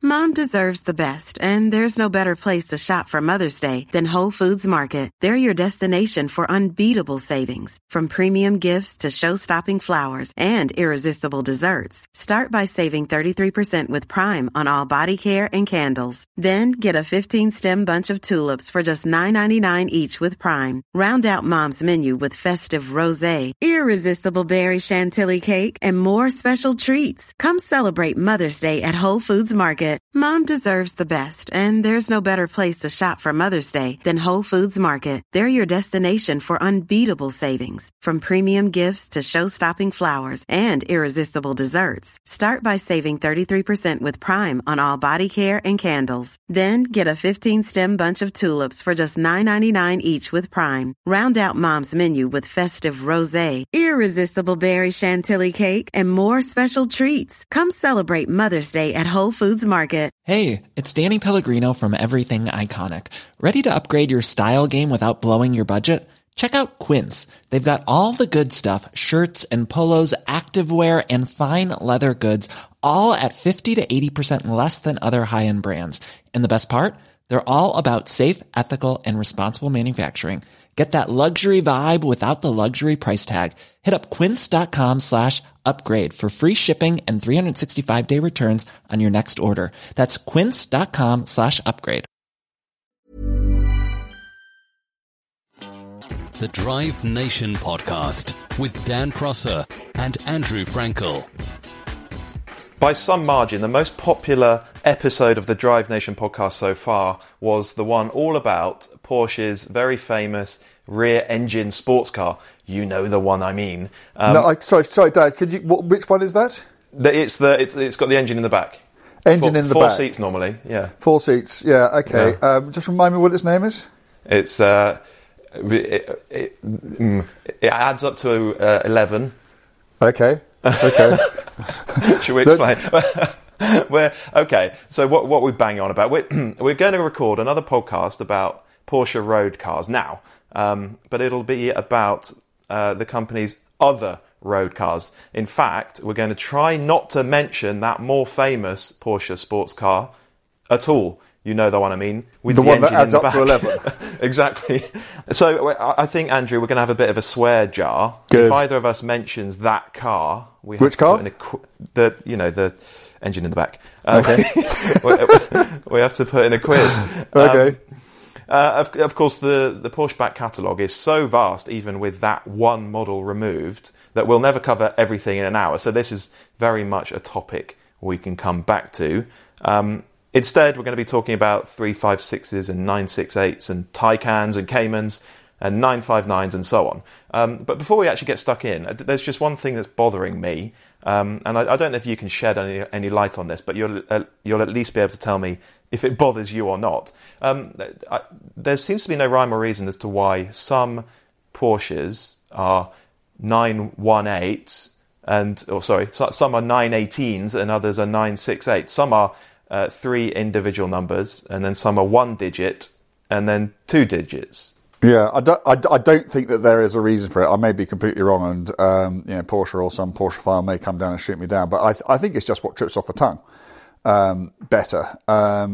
Mom deserves the best, and there's no better place to shop for Mother's Day than Whole Foods Market. They're your destination for unbeatable savings, from premium gifts to show-stopping flowers and irresistible desserts. Start by saving 33% with Prime on all body care and candles. Then get a 15-stem bunch of tulips for just $9.99 each with Prime. Round out Mom's menu with festive rosé, irresistible berry chantilly cake, and more special treats. Come celebrate Mother's Day at Whole Foods Market. Mom deserves the best, and there's no better place to shop for Mother's Day than Whole Foods Market. They're your destination for unbeatable savings, from premium gifts to show-stopping flowers and irresistible desserts. Start by saving 33% with Prime on all body care and candles. Then get a 15-stem bunch of tulips for just $9.99 each with Prime. Round out Mom's menu with festive rosé, irresistible berry chantilly cake, and more special treats. Come celebrate Mother's Day at Whole Foods Market. Hey, it's Danny Pellegrino from Everything Iconic. Ready to upgrade your style game without blowing your budget? Check out Quince. They've got all the good stuff, shirts and polos, activewear, and fine leather goods, all at 50 to 80% less than other high-end brands. And the best part? They're all about safe, ethical, and responsible manufacturing. Get that luxury vibe without the luxury price tag. Hit up quince.com/upgrade for free shipping and 365-day returns on your next order. That's quince.com/upgrade. The Drive Nation podcast with Dan Prosser and Andrew Frankel. By some margin, the most popular episode of the Drive Nation podcast so far was the one all about Porsche's very famous rear-engine sports car. You know the one I mean. Sorry, Dad. Could you? Which one is that? It's got the engine in the back. Engine in the back. back. 4 seats normally. Yeah. 4 seats. Yeah. Okay. Yeah. Just remind me what its name is. It adds up to 11. Okay. Okay. Should we explain? So what we're banging on about, we're going to record another podcast about Porsche road cars now, but it'll be about the company's other road cars. In fact, we're going to try not to mention that more famous Porsche sports car at all. You know the one I mean? With the one that engine adds in the up to 11. Exactly. So I think, Andrew, we're going to have a bit of a swear jar. Good. If either of us mentions that car, we have Which to car? put in the engine in the back. Okay. We have to put in a quiz. Okay. Of course, the Porsche back catalogue is so vast, even with that one model removed, that we'll never cover everything in an hour. So this is very much a topic we can come back to. Instead, we're going to be talking about 356s and 968s and Taycans and Caymans and 959s and so on. But before we actually get stuck in, there's just one thing that's bothering me. And I don't know if you can shed any light on this, but you'll at least be able to tell me if it bothers you or not. There seems to be no rhyme or reason as to why some Porsches are 918s some are 918s and others are 968s. Some are 3 individual numbers, and then some are 1 digit, and then 2 digits. Yeah, I don't think that there is a reason for it. I may be completely wrong, and Porsche or some Porsche file may come down and shoot me down. But I think it's just what trips off the tongue better. I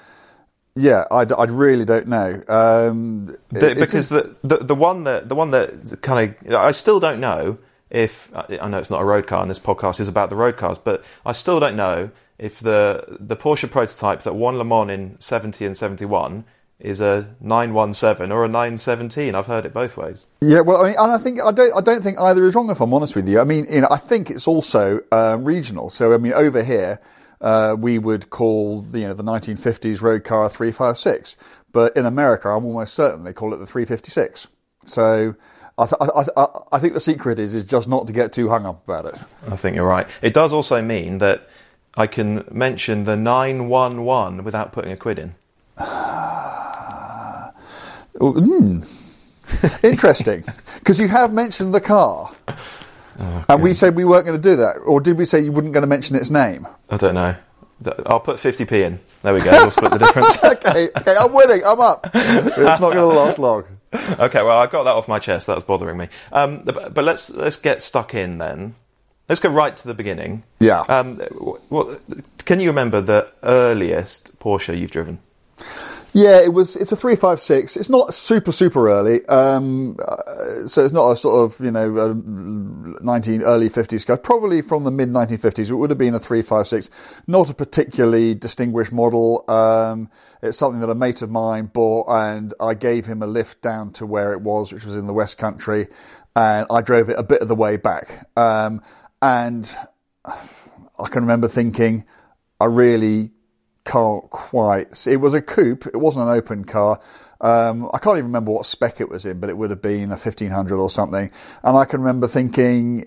really don't know. Because the one that kind of, I still don't know if, I know it's not a road car and this podcast is about the road cars, but I still don't know if the Porsche prototype that won Le Mans in 70 and 71 is a 917 or a 917. I've heard it both ways. Yeah, well, I mean, and I don't think either is wrong, if I'm honest with you. I mean, I think it's also regional. So, I mean, over here, we would call the 1950s road car a 356, but in America, I'm almost certain they call it the 356. So, I think the secret is just not to get too hung up about it. I think you're right. It does also mean that I can mention the 911 without putting a quid in. Interesting, because you have mentioned the car, and we said we weren't going to do that, or did we say you weren't going to mention its name? I don't know. I'll put 50p in. There we go. We'll split the difference. Okay, I'm winning. I'm up. It's not going to last long. Okay, well, I got that off my chest. That was bothering me. But let's get stuck in then. Let's go right to the beginning. Yeah. Can you remember the earliest Porsche you've driven? Yeah, it's a 356. It's not super early. So it's not a sort of, early 50s car. Probably from the mid 1950s. It would have been a 356. Not a particularly distinguished model. It's something that a mate of mine bought, and I gave him a lift down to where it was, which was in the West Country, and I drove it a bit of the way back. And I can remember thinking, I really can't quite. It was a coupe. It wasn't an open car. I can't even remember what spec it was in, but it would have been a 1500 or something. And I can remember thinking,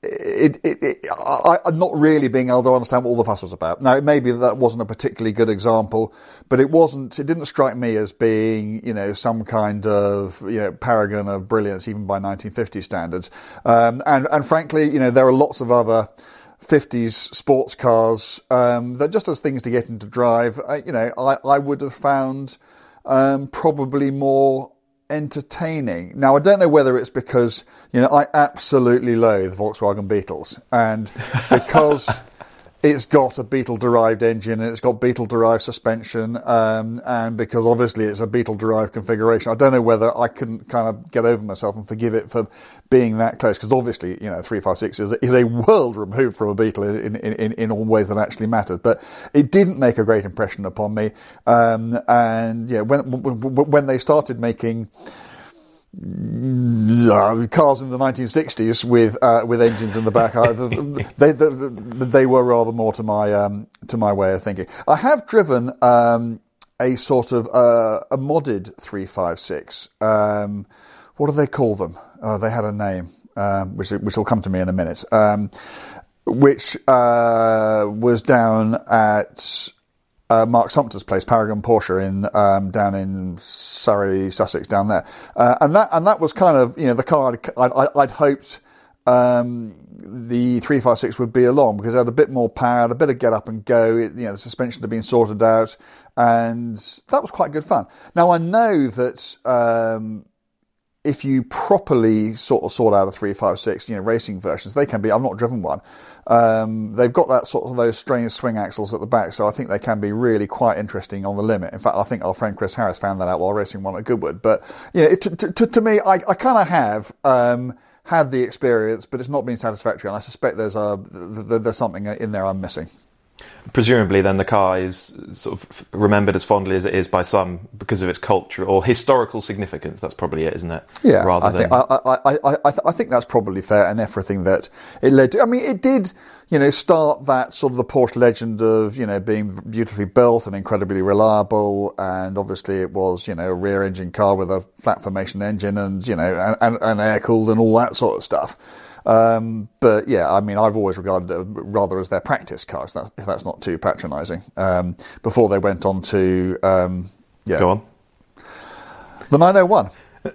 I'm not really being able to understand what all the fuss was about. Now, it may be that wasn't a particularly good example, but it didn't strike me as being, some kind of, paragon of brilliance, even by 1950 standards. And frankly, there are lots of other 50s sports cars that just as things to get into drive, I would have found probably more entertaining. Now, I don't know whether it's because, I absolutely loathe Volkswagen Beetles, and because it's got a Beetle-derived engine and it's got Beetle-derived suspension, and because obviously it's a Beetle-derived configuration, I don't know whether I can kind of get over myself and forgive it for being that close, because obviously, 356 is a world removed from a Beetle in all ways that actually mattered. But it didn't make a great impression upon me, and when they started making cars in the 1960s with engines in the back, they were rather more to my way of thinking. I have driven a sort of a modded 356. What do they call them? They had a name, which will come to me in a minute. Which was down at Mark Sumpter's place, Paragon Porsche, down in Surrey, Sussex, down there, and that was kind of the car I'd hoped the 356 would be along, because it had a bit more power, a bit of get up and go. The suspension had been sorted out, and that was quite good fun. Now I know that if you properly sort out a 356, racing versions, they can be. I've not driven one. They've got that sort of those strange swing axles at the back, so I think they can be really quite interesting on the limit. In fact, I think our friend Chris Harris found that out while racing one at Goodwood. But to me, I kind of have had the experience, but it's not been satisfactory, and I suspect there's something in there I'm missing. Presumably, then the car is sort of remembered as fondly as it is by some because of its cultural or historical significance. That's probably it, isn't it? Yeah, I think that's probably fair, and everything that it led to. I mean, it did, start that sort of the Porsche legend of, being beautifully built and incredibly reliable, and obviously it was, a rear-engine car with a flat formation engine and, and air-cooled and all that sort of stuff. But yeah, I mean, I've always regarded it rather as their practice cars, if that's not too patronising. Before they went on to, Go on. The 901.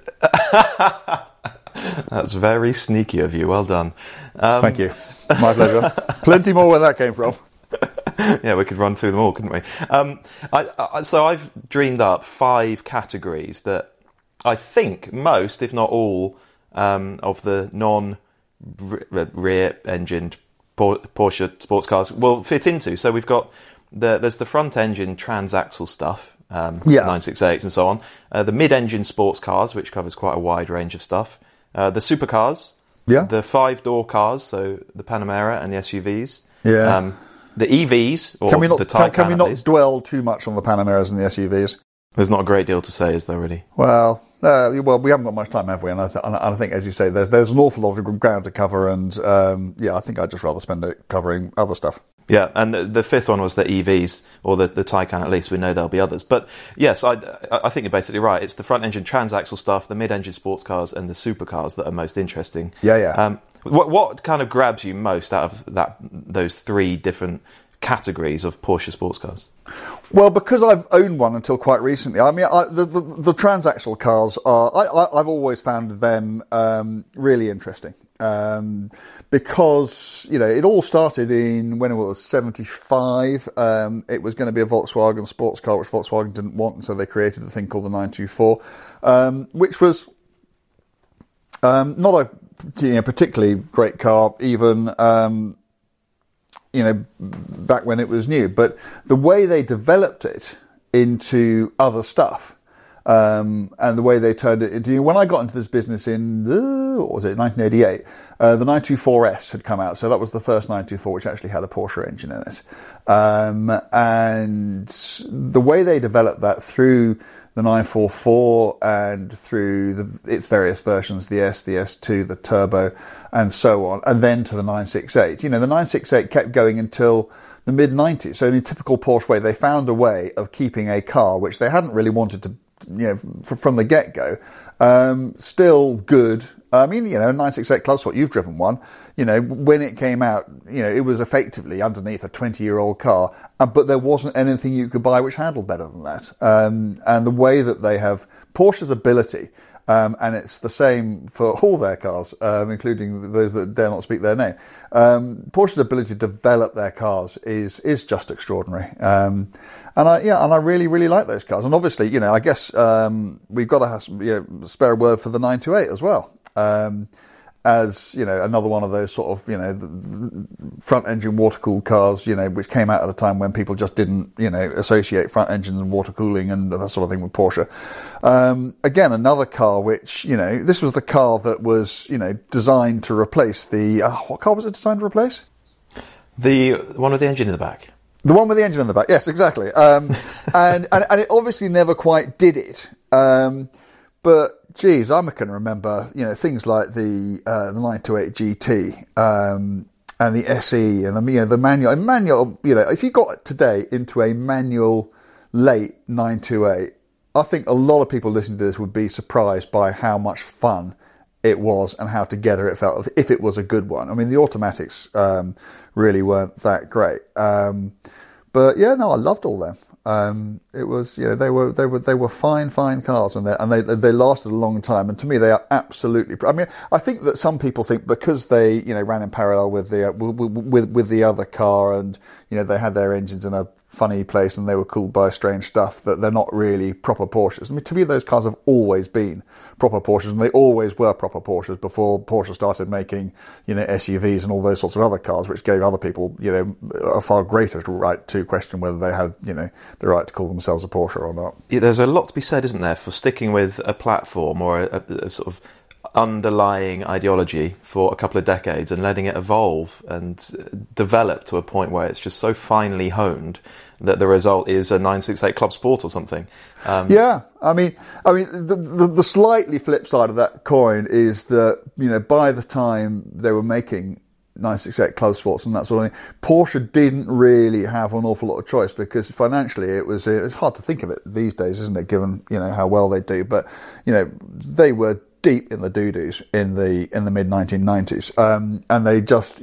That's very sneaky of you. Well done. Thank you. My pleasure. Plenty more where that came from. Yeah, we could run through them all, couldn't we? So I've dreamed up 5 categories that I think most, if not all, of the non-rear-engined Porsche sports cars will fit into. So we've got there's the front-engine transaxle stuff, 968s and so on. The mid-engine sports cars, which covers quite a wide range of stuff. The supercars. Yeah. The 5-door cars, so the Panamera and the SUVs. Yeah. The EVs, or can we not, the Taycan, can we not dwell too much on the Panameras and the SUVs? There's not a great deal to say, is there, really? Well, we haven't got much time, have we? And I think, as you say, there's an awful lot of ground to cover, and I think I'd just rather spend it covering other stuff. Yeah, and the 5th one was the EVs, or the Taycan at least. We know there'll be others. But yes, I think you're basically right. It's the front-engine transaxle stuff, the mid-engine sports cars, and the supercars that are most interesting. Yeah. What kind of grabs you most out of those 3 different categories of Porsche sports cars? Well, because I've owned one until quite recently. I mean, the transaxle cars I've always found them really interesting. Because, it all started when it was 75. It was going to be a Volkswagen sports car, which Volkswagen didn't want, and so they created a thing called the 924, which was not a particularly great car even. back when it was new. But the way they developed it into other stuff, and the way they turned it into, when I got into this business in, 1988, the 924S had come out. So that was the first 924 which actually had a Porsche engine in it. And the way they developed that through the 944 and through its various versions, the S, the S2, the Turbo, and so on, and then to the 968. The 968 kept going until the mid-90s. So in a typical Porsche way, they found a way of keeping a car which they hadn't really wanted to, from the get-go, still good. I mean, 968 Club Sport, you've driven one. When it came out, it was effectively underneath a 20-year-old car, but there wasn't anything you could buy which handled better than that. And the way that they have Porsche's ability, and it's the same for all their cars, including those that dare not speak their name. Porsche's ability to develop their cars is just extraordinary. And I really, really like those cars. And obviously, I guess we've got to have spare a word for the 928 as well. As another one of those sort of front engine water cooled cars, which came out at a time when people just didn't associate front engines and water cooling and that sort of thing with Porsche. Again, another car which this was the car that was designed to replace the what car was it designed to replace? The one with the engine in the back. The one with the engine in the back, yes, exactly. And it obviously never quite did it. But geez, I can remember, things like the 928 GT and the SE and the manual. Manual, if you got today into a manual late 928, I think a lot of people listening to this would be surprised by how much fun it was and how together it felt if it was a good one. I mean, the automatics really weren't that great, but yeah, no, I loved all them. It was, they were fine cars, and they lasted a long time. And to me, they are absolutely. I mean, I think that some people think because they, ran in parallel with the other car, and they had their engines in a funny place and they were cooled by strange stuff, that they're not really proper Porsches. I mean, to me, those cars have always been proper Porsches, and they always were proper Porsches before Porsche started making, SUVs and all those sorts of other cars, which gave other people, a far greater right to question whether they had, the right to call themselves a Porsche or not. Yeah, there's a lot to be said, isn't there, for sticking with a platform or a sort of underlying ideology for a couple of decades and letting it evolve and develop to a point where it's just so finely honed that the result is a 968 Club Sport or something. Yeah, I mean, the slightly flip side of that coin is that, by the time they were making 968 Club Sports and that sort of thing, Porsche didn't really have an awful lot of choice, because financially it's hard to think of it these days, isn't it, given, how well they do. But, they were deep in the doo-doos in the mid 1990s, and they just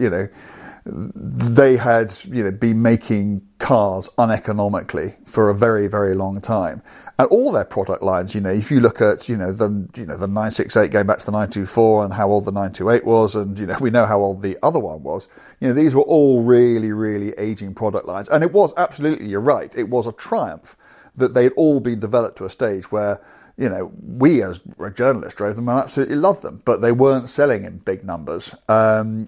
they had been making cars uneconomically for a very, very long time, and all their product lines, if you look at the 968 going back to the 924 and how old the 928 was, and we know how old the other one was, these were all really, really aging product lines. And it was absolutely, you're right, it was a triumph that they'd all been developed to a stage where we as journalists drove them and absolutely loved them, but they weren't selling in big numbers. And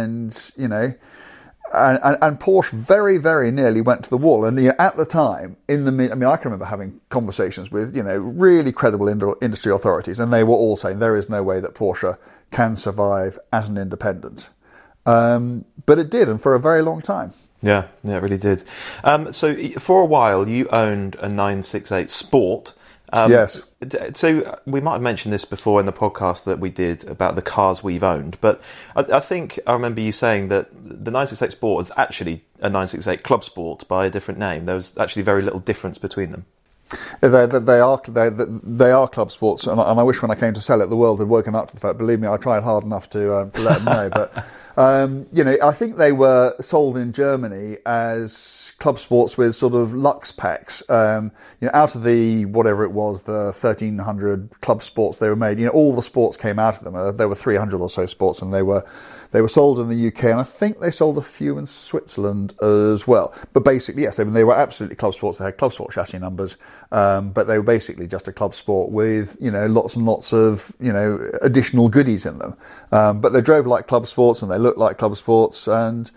Porsche very, very nearly went to the wall. And at the time, I can remember having conversations with, really credible industry authorities, and they were all saying there is no way that Porsche can survive as an independent. But it did, and for a very long time. Yeah, it really did. So for a while, you owned a 968 Sport. Yes. So we might have mentioned this before in the podcast that we did about the cars we've owned, but I think I remember you saying that the 968 Sport is actually a 968 Club Sport by a different name. There was actually very little difference between them. They are Club Sports, and I wish when I came to sell it, the world had woken up to the fact. Believe me, I tried hard enough to let them know. But I think they were sold in Germany as Club Sports with sort of Lux packs. Out of the whatever it was, the 1,300 Club Sports they were made. All the sports came out of them. There were 300 or so sports, and they were sold in the UK, and I think they sold a few in Switzerland as well. But basically, yes, they were absolutely Club Sports. They had Club Sport chassis numbers, but they were basically just a Club Sport with, lots and lots of, additional goodies in them. But they drove like Club Sports and they looked like Club Sports, and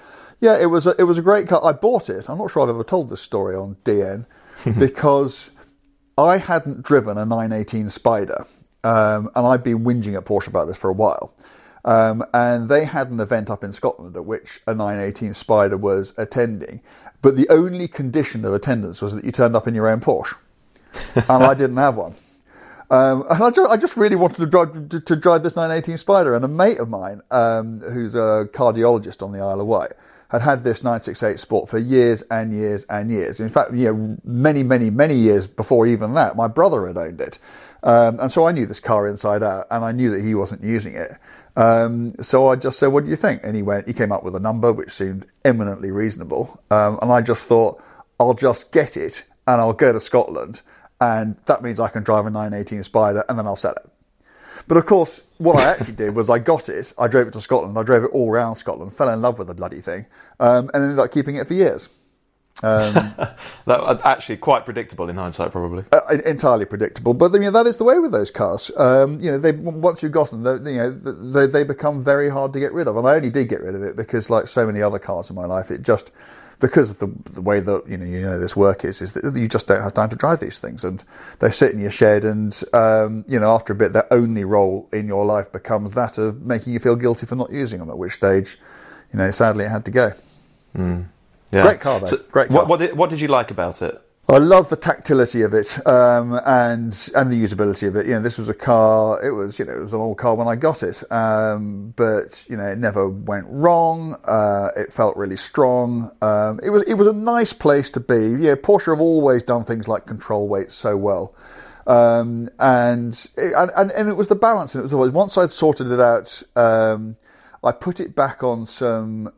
Yeah, it was a great car. I bought it. I'm not sure I've ever told this story on DN because I hadn't driven a 918 Spider, and I'd been whinging at Porsche about this for a while. And they had an event up in Scotland at which a 918 Spider was attending, but the only condition of attendance was that you turned up in your own Porsche, and I didn't have one. And I just really wanted to drive this 918 Spider, and a mate of mine, who's a cardiologist on the Isle of Wight, had this 968 Sport for years and years and years. In fact, many, many, many years before even that, my brother had owned it. And so I knew this car inside out, and I knew that he wasn't using it. So I just said, what do you think? And he came up with a number which seemed eminently reasonable. And I just thought, I'll just get it and I'll go to Scotland, and that means I can drive a 918 Spider and then I'll sell it. But of course, what I actually did was I got it, I drove it to Scotland, I drove it all around Scotland, fell in love with the bloody thing, and ended up keeping it for years. That actually quite predictable in hindsight, probably. Entirely predictable, but that is the way with those cars. Once you've got them, they become very hard to get rid of. And I only did get rid of it because, like so many other cars in my life, it just because of the way that this work is that you just don't have time to drive these things, and they sit in your shed, and after a bit, their only role in your life becomes that of making you feel guilty for not using them. At which stage, sadly, it had to go. Mm. Yeah. Great car, though. So Great car. What did you like about it? I love the tactility of it, and the usability of it. This was a car. It was an old car when I got it, but it never went wrong. It felt really strong. It was a nice place to be. Porsche have always done things like control weight so well, and it was the balance. And it was always, once I'd sorted it out, I put it back on some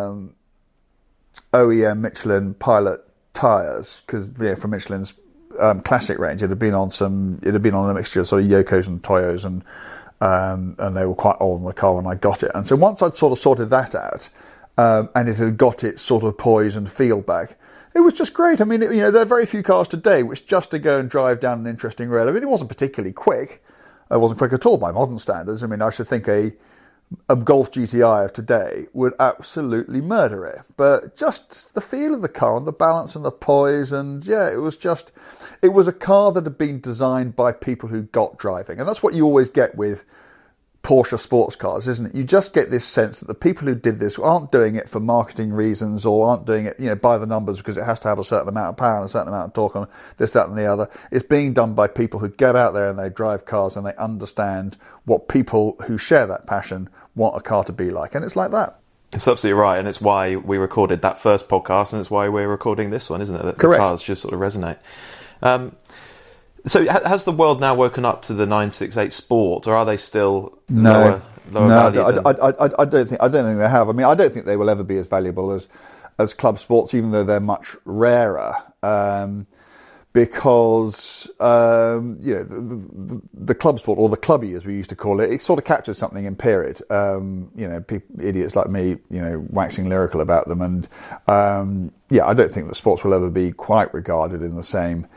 OEM Michelin Pilot tyres, because from Michelin's classic range, it had been on a mixture of sort of Yokos and Toyos, and they were quite old in the car when I got it. And so once I'd sort of sorted that out, and it had got its sort of poise and feel back, it was just great. I mean, there are very few cars today which just to go and drive down an interesting road. I mean, it wasn't particularly quick. It wasn't quick at all by modern standards. I mean, I should think a Golf GTI of today would absolutely murder it, but just the feel of the car and the balance and the poise, and it was a car that had been designed by people who got driving, and that's what you always get with Porsche sports cars, isn't it? You just get this sense that the people who did this aren't doing it for marketing reasons, or aren't doing it, by the numbers, because it has to have a certain amount of power and a certain amount of torque on this, that and the other. It's being done by people who get out there and they drive cars and they understand what people who share that passion want a car to be like. And it's like that. It's absolutely right, and it's why we recorded that first podcast, and it's why we're recording this one, isn't it? That Correct. The cars just sort of resonate. So has the world now woken up to the 968 Sport, or are they still lower valued? I don't think they have. I mean, I don't think they will ever be as valuable as club sports, even though they're much rarer. Because the club sport, or the clubby as we used to call it, it sort of captures something in period. Idiots like me, waxing lyrical about them, and I don't think that sports will ever be quite regarded in the same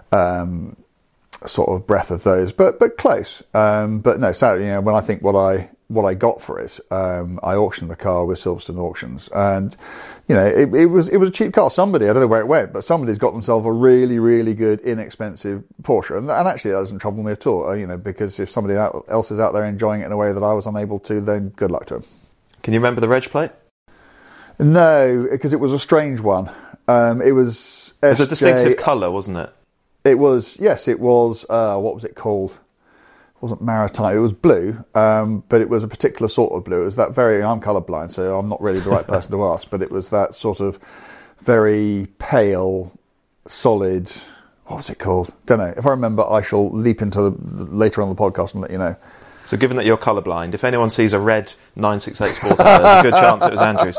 sort of breath of those, but close. But no, sadly, when I think what I got for it, I auctioned the car with Silverstone Auctions, and it was a cheap car. Somebody, I don't know where it went, but somebody's got themselves a really, really good, inexpensive Porsche, and actually that doesn't trouble me at all. Because if somebody else is out there enjoying it in a way that I was unable to, then good luck to them. Can you remember the reg plate? No, because it was a strange one. It was SJ. It was a distinctive colour, wasn't it? It was, yes, it was, what was it called? It wasn't maritime, it was blue, but it was a particular sort of blue. It was that I'm colourblind, so I'm not really the right person to ask, but it was that sort of very pale, solid, what was it called? Don't know. If I remember, I shall leap into later on the podcast and let you know. So given that you're colourblind, if anyone sees a red 968 Sport, there's a good chance it was Andrew's.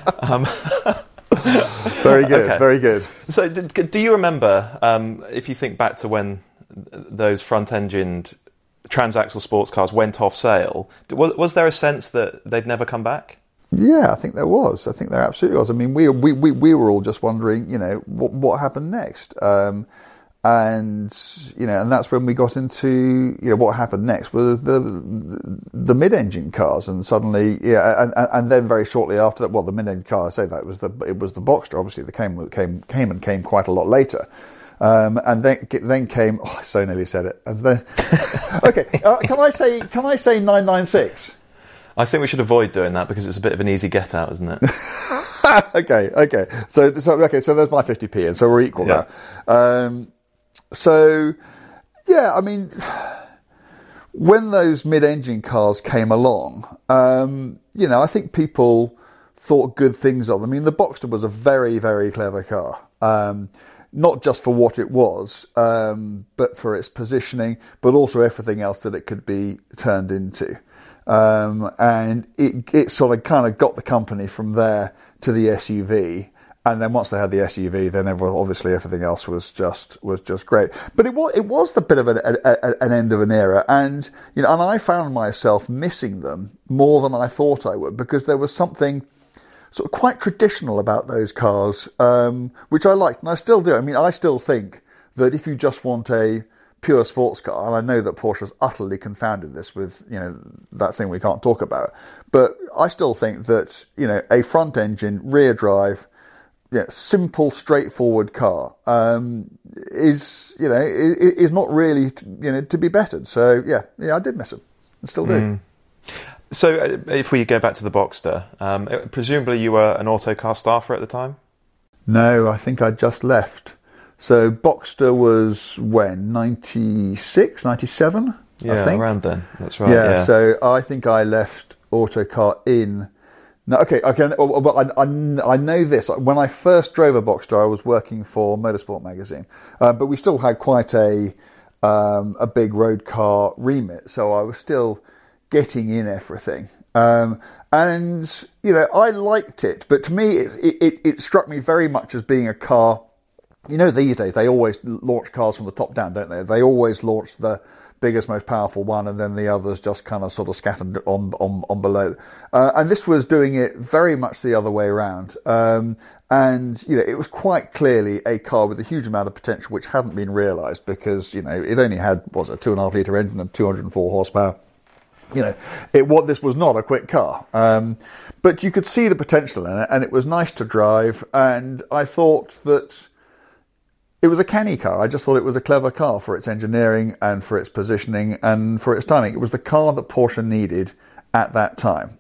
Very good, okay. Very good. So do you remember, if you think back to when those front-engined transaxle sports cars went off sale, was there a sense that they'd never come back? Yeah, I think there was. I think there absolutely was. I mean, we were all just wondering, what happened next. and that's when we got into what happened next with the mid-engine cars, and suddenly and then very shortly after that, well, the mid-engine car, I say that it was the Boxster, obviously that came quite a lot later, and then came, I so nearly said it, and then okay, can I say 996? I think we should avoid doing that because it's a bit of an easy get out, isn't it? Okay. So there's my 50p, and so we're equal now. So, yeah, I mean, when those mid-engine cars came along, I think people thought good things of them. I mean, the Boxster was a very, very clever car, not just for what it was, but for its positioning, but also everything else that it could be turned into. And it sort of kind of got the company from there to the SUV. And then once they had the SUV, then obviously everything else was just great. But it was the bit of an end of an era, and and I found myself missing them more than I thought I would, because there was something sort of quite traditional about those cars, which I liked, and I still do. I mean, I still think that if you just want a pure sports car, and I know that Porsche's utterly confounded this with that thing we can't talk about, but I still think that a front engine, rear drive, simple, straightforward car is not really to be bettered. So yeah, I did miss it, and still do. So if we go back to the Boxster, presumably you were an Autocar staffer at the time? No, I think I just left. So Boxster was when 96, 97. Yeah, I think. Around then. That's right. Yeah. So I think I left Autocar in. No, okay. Well, I know this. When I first drove a Boxster, I was working for Motorsport magazine, but we still had quite a big road car remit, so I was still getting in everything. And I liked it, but to me, it struck me very much as being a car. These days they always launch cars from the top down, don't they? They always launch the biggest, most powerful one, and then the others just kind of sort of scattered on below. And this was doing it very much the other way around. And it was quite clearly a car with a huge amount of potential, which hadn't been realised because it only had, a 2.5 litre engine and 204 horsepower. This was not a quick car, but you could see the potential in it, and it was nice to drive. And I thought that it was a canny car. I just thought it was a clever car for its engineering and for its positioning and for its timing. It was the car that Porsche needed at that time.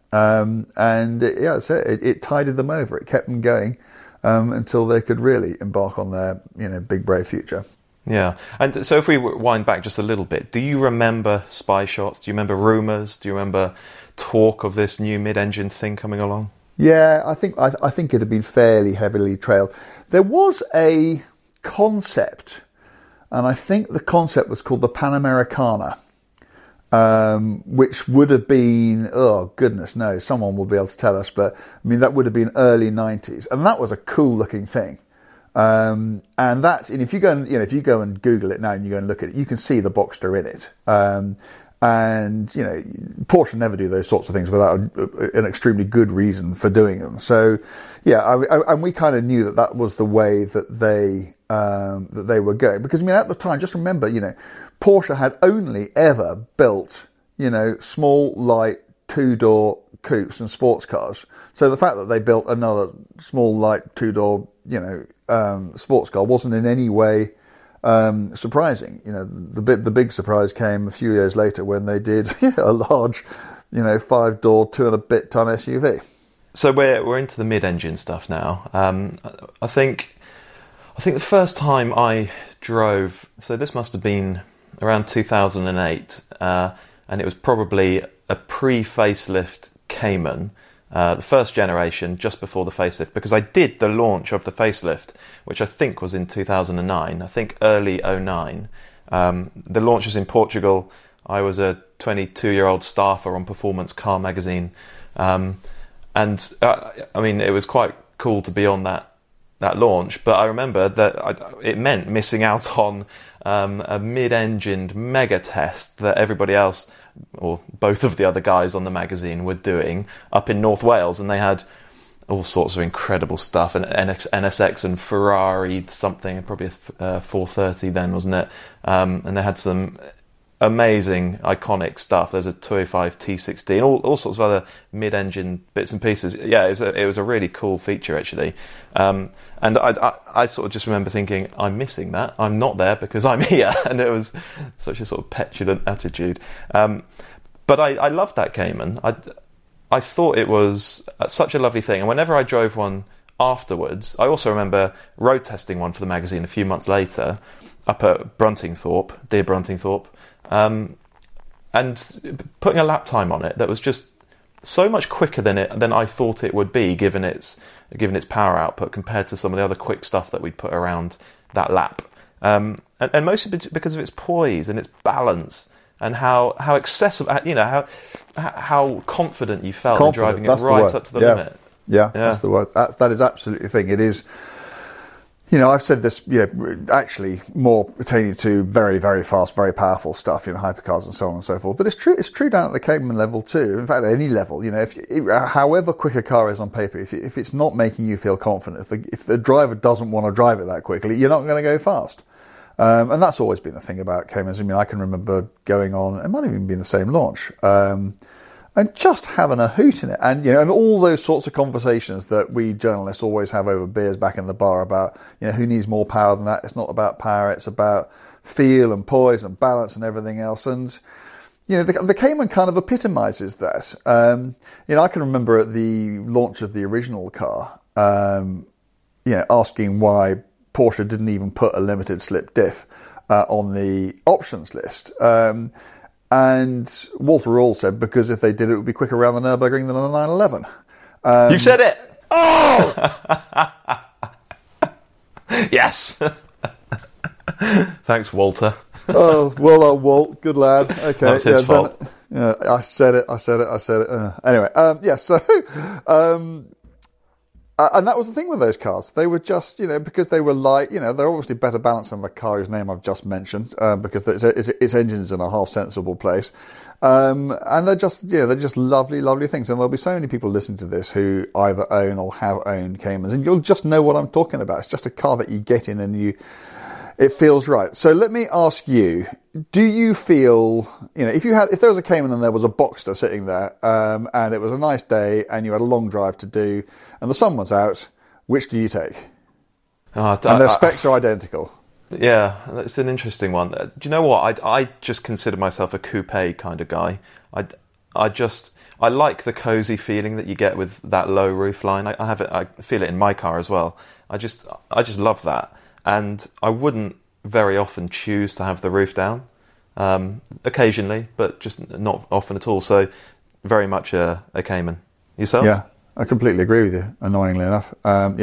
It tided them over. It kept them going until they could really embark on their big, brave future. Yeah. And so if we wind back just a little bit, do you remember spy shots? Do you remember rumours? Do you remember talk of this new mid-engine thing coming along? Yeah, I think it had been fairly heavily trailed. There was a concept, and I think the concept was called the Panamericana, which would have been, oh goodness knows, someone will be able to tell us, but I mean that would have been early 90s, and that was a cool looking thing. And if you go and Google it now and you go and look at it, you can see the Boxster in it. And Porsche never do those sorts of things without an extremely good reason for doing them. So yeah, and we kind of knew that was the way that they were going, because at the time, just remember, Porsche had only ever built small, light, two-door coupes and sports cars. So the fact that they built another small, light, two-door sports car wasn't in any way surprising. The big surprise came a few years later when they did a large 5-door 2.5-ton SUV. So we're into the mid-engine stuff now. I think the first time I drove, so this must have been around 2008, and it was probably a pre-facelift Cayman, the first generation, just before the facelift, because I did the launch of the facelift, which I think was in 2009, I think early 2009. The launch was in Portugal. I was a 22-year-old staffer on Performance Car magazine, and it was quite cool to be on that launch, but I remember that it meant missing out on a mid-engined mega test that everybody else, or both of the other guys on the magazine, were doing up in North Wales, and they had all sorts of incredible stuff, and NSX and Ferrari something, probably a 430 then, wasn't it? And they had some amazing, iconic stuff. There's a 205 T16, all sorts of other mid-engine bits and pieces. Yeah, it was a really cool feature, actually. And I sort of just remember thinking, I'm missing that. I'm not there because I'm here. And it was such a sort of petulant attitude. But I loved that Cayman. I thought it was such a lovely thing. And whenever I drove one afterwards, I also remember road testing one for the magazine a few months later up at Bruntingthorpe, dear Bruntingthorpe, and putting a lap time on it that was just so much quicker than I thought it would be, given its power output compared to some of the other quick stuff that we put around that lap. And mostly because of its poise and its balance and how accessible, how confident you felt in driving it right up to the limit. Yeah, that's the word. That is absolutely the thing. It is. I've said this, actually more pertaining to very, very fast, very powerful stuff, hypercars and so on and so forth. But it's true down at the Cayman level too. In fact, at any level, however quick a car is on paper, if it's not making you feel confident, if the driver doesn't want to drive it that quickly, you're not going to go fast. And that's always been the thing about Caymans. I can remember going on, it might have even been the same launch, and just having a hoot in it. And, and all those sorts of conversations that we journalists always have over beers back in the bar about, who needs more power than that? It's not about power, it's about feel and poise and balance and everything else. And, the Cayman kind of epitomises that. I can remember at the launch of the original car, asking why Porsche didn't even put a limited slip diff on the options list. And Walter Rall said because if they did it would be quicker around the Nürburgring than on a 911. You said it! Oh! Yes! Thanks, Walter. Oh, well done, Walt. Good lad. Okay. That's his fault. I said it. Anyway, and that was the thing with those cars. They were just, because they were light, they're obviously better balanced than the car whose name I've just mentioned, because its engine's in a half sensible place. And they're just, they're just lovely, lovely things. And there'll be so many people listening to this who either own or have owned Caymans, and you'll just know what I'm talking about. It's just a car that you get in and it feels right. So let me ask you, do you feel, if there was a Cayman and there was a Boxster sitting there, and it was a nice day and you had a long drive to do and the sun was out, which do you take? And their specs are identical. Yeah, it's an interesting one. Do you know what? I just consider myself a coupe kind of guy. I like the cosy feeling that you get with that low roof line. I feel it in my car as well. I just love that. And I wouldn't very often choose to have the roof down. Occasionally, but just not often at all. So very much a Cayman. Yourself? Yeah, I completely agree with you, annoyingly enough.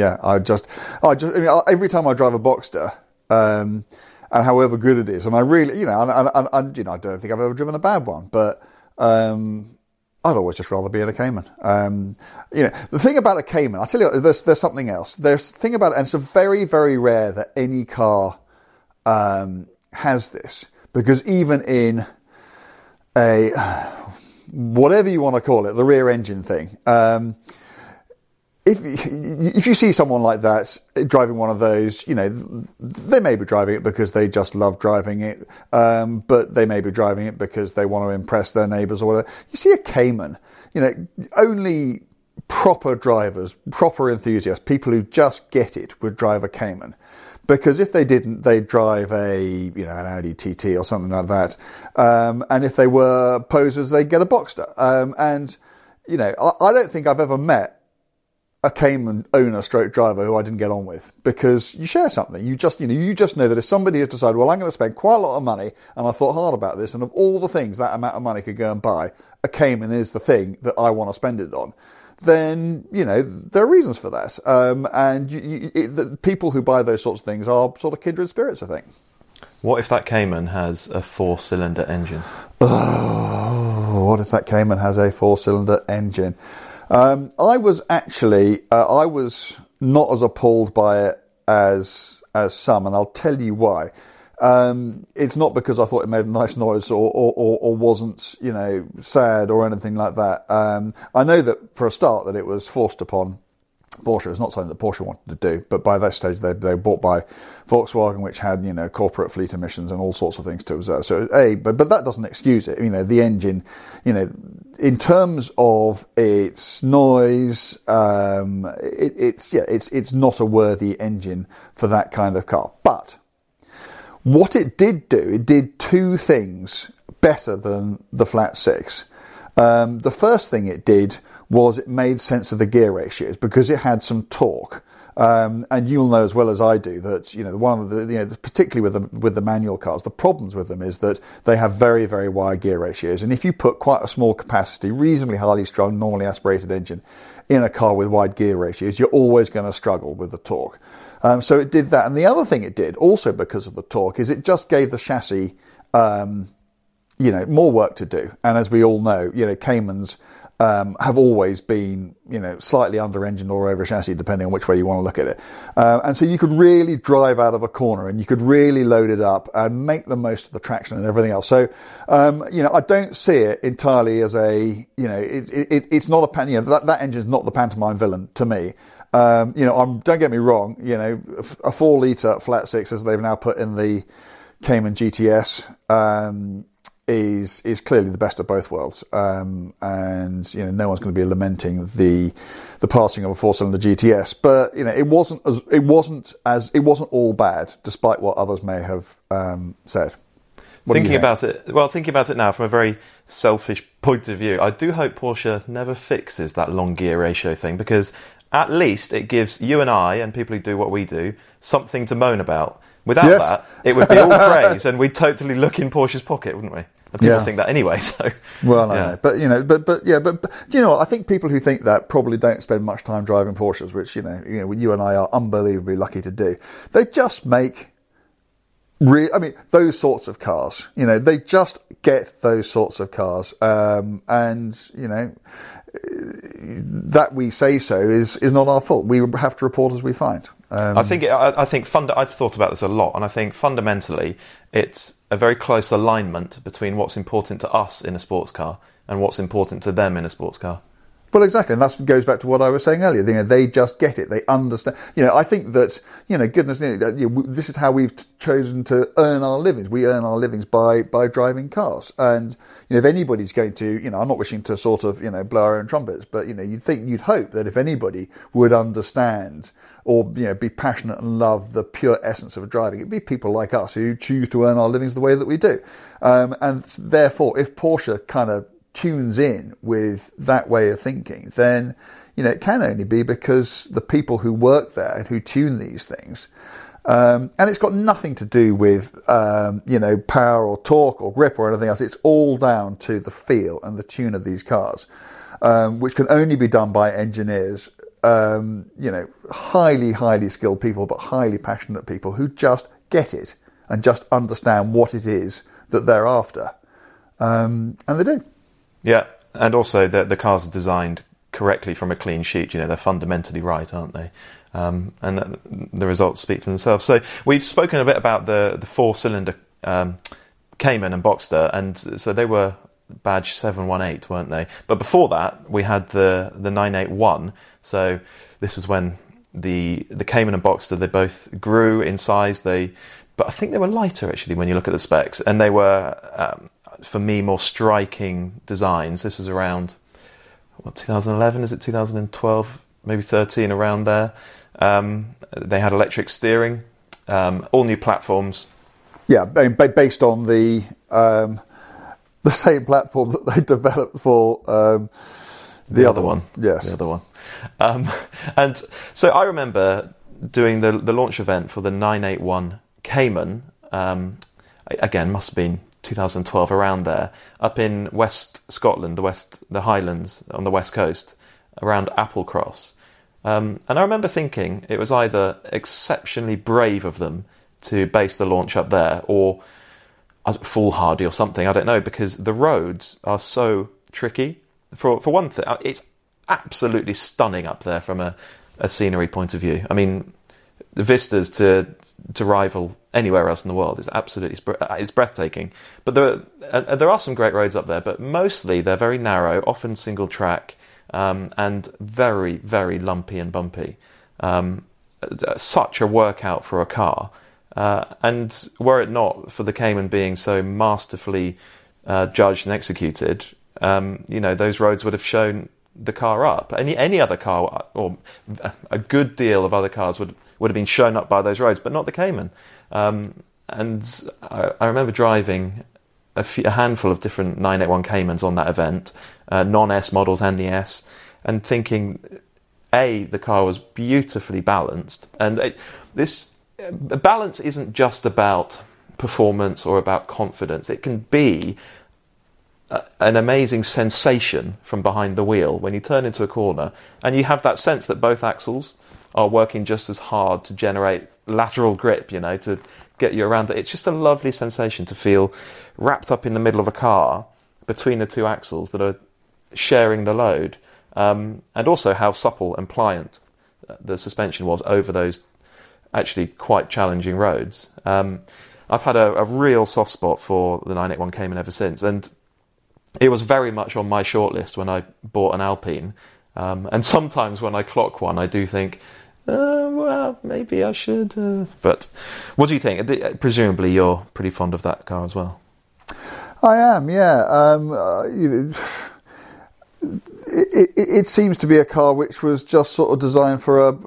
Every time I drive a Boxster, and however good it is, and I really, I don't think I've ever driven a bad one, but I'd always just rather be in a Cayman. The thing about a Cayman, I tell you, there's something else. There's a thing about it, and it's very, very rare that any car has this, because even in a whatever you want to call it, the rear engine thing, if you see someone like that driving one of those, they may be driving it because they just love driving it, but they may be driving it because they want to impress their neighbours or whatever. You see a Cayman, only proper drivers, proper enthusiasts, people who just get it would drive a Cayman. Because if they didn't, they'd drive an Audi TT or something like that. And if they were posers, they'd get a Boxster. I don't think I've ever met a Cayman owner stroke driver who I didn't get on with, because you share something. You just know that if somebody has decided, well, I'm going to spend quite a lot of money, and I thought hard about this, and of all the things that amount of money could go and buy, a Cayman is the thing that I want to spend it on, then, there are reasons for that. The people who buy those sorts of things are sort of kindred spirits, I think. What if that Cayman has a 4-cylinder engine? Oh, what if that Cayman has a 4-cylinder engine? I was not as appalled by it as some, and I'll tell you why. It's not because I thought it made a nice noise or wasn't, sad or anything like that. I know that for a start that it was forced upon Porsche. It's not something that Porsche wanted to do, but by that stage they were bought by Volkswagen, which had corporate fleet emissions and all sorts of things to observe. So but that doesn't excuse it. The engine, in terms of its noise, it's not a worthy engine for that kind of car. But what it did do, it did two things better than the flat six. The first thing it did was it made sense of the gear ratios because it had some torque. And you'll know as well as I do that one of the particularly with the manual cars, the problems with them is that they have very, very wide gear ratios. And if you put quite a small capacity, reasonably highly strung, normally aspirated engine in a car with wide gear ratios, you're always going to struggle with the torque. So it did that. And the other thing it did, also because of the torque, is it just gave the chassis more work to do. And as we all know, Caymans have always been, slightly under-engined or over-chassis, depending on which way you want to look at it. And so you could really drive out of a corner and you could really load it up and make the most of the traction and everything else. So, I don't see it entirely as it's not that engine's not the pantomime villain to me. Don't get me wrong, a 4-litre flat six, as they've now put in the Cayman GTS, is clearly the best of both worlds, and no one's going to be lamenting the passing of a 4-cylinder GTS. But it wasn't all bad, despite what others may have said. Thinking about it now from a very selfish point of view, I do hope Porsche never fixes that long gear ratio thing, because at least it gives you and I and people who do what we do something to moan about. Without that, it would be all praise, and we'd totally look in Porsche's pocket, wouldn't we? And people think that anyway. So, well, I know, but do you know what? I think people who think that probably don't spend much time driving Porsches, which you and I are unbelievably lucky to do. They just make those sorts of cars. They just get those sorts of cars, and that we say so is not our fault. We have to report as we find. I've thought about this a lot, and I think fundamentally it's a very close alignment between what's important to us in a sports car and what's important to them in a sports car. Well, exactly, and that goes back to what I was saying earlier. They just get it. They understand. I think that this is how we've chosen to earn our livings. We earn our livings by driving cars. And if anybody's going to, I'm not wishing to sort of blow our own trumpets, but you'd hope that if anybody would understand or be passionate and love the pure essence of driving, it'd be people like us who choose to earn our livings the way that we do. And therefore, if Porsche kind of tunes in with that way of thinking, then it can only be because the people who work there and who tune these things, and it's got nothing to do with power or torque or grip or anything else. It's all down to the feel and the tune of these cars, which can only be done by engineers, highly skilled people, but highly passionate people who just get it and just understand what it is that they're after, and they do. Yeah, and also the cars are designed correctly from a clean sheet. They're fundamentally right, aren't they? And the results speak for themselves. So we've spoken a bit about the 4-cylinder Cayman and Boxster, and so they were badge 718, weren't they? But before that, we had the 981. So this is when the Cayman and Boxster, they both grew in size. But I think they were lighter actually when you look at the specs, and they were for me more striking designs. This was around 2011, is it 2012, maybe 13, around there. They had electric steering, all new platforms. Yeah, based on the same platform that they developed for the other one. Yes, the other one. And so I remember doing the launch event for the 981 Cayman. Again, must have been 2012, around there, up in West Scotland, the Highlands on the west coast, around Applecross. And I remember thinking it was either exceptionally brave of them to base the launch up there, or foolhardy or something, I don't know, because the roads are so tricky. For one thing, it's absolutely stunning up there from a scenery point of view. I mean, the vistas to rival anywhere else in the world is absolutely it's breathtaking. But there are some great roads up there, but mostly they're very narrow, often single track, and very, very lumpy and bumpy. Such a workout for a car. And were it not for the Cayman being so masterfully judged and executed, those roads would have shown the car up. Any other car, or a good deal of other cars, would have been shown up by those roads, but not the Cayman. And I remember driving a handful of different 981 Caymans on that event, non-S models and the S, and thinking, the car was beautifully balanced. And balance isn't just about performance or about confidence. It can be an amazing sensation from behind the wheel when you turn into a corner and you have that sense that both axles are working just as hard to generate lateral grip, to get you around. It's just a lovely sensation to feel wrapped up in the middle of a car between the two axles that are sharing the load, and also how supple and pliant the suspension was over those actually quite challenging roads. I've had a real soft spot for the 981 Cayman ever since, and it was very much on my shortlist when I bought an Alpine. And sometimes when I clock one, I do think, well, maybe I should. But what do you think? Presumably you're pretty fond of that car as well. I am, yeah. It seems to be a car which was just sort of designed for a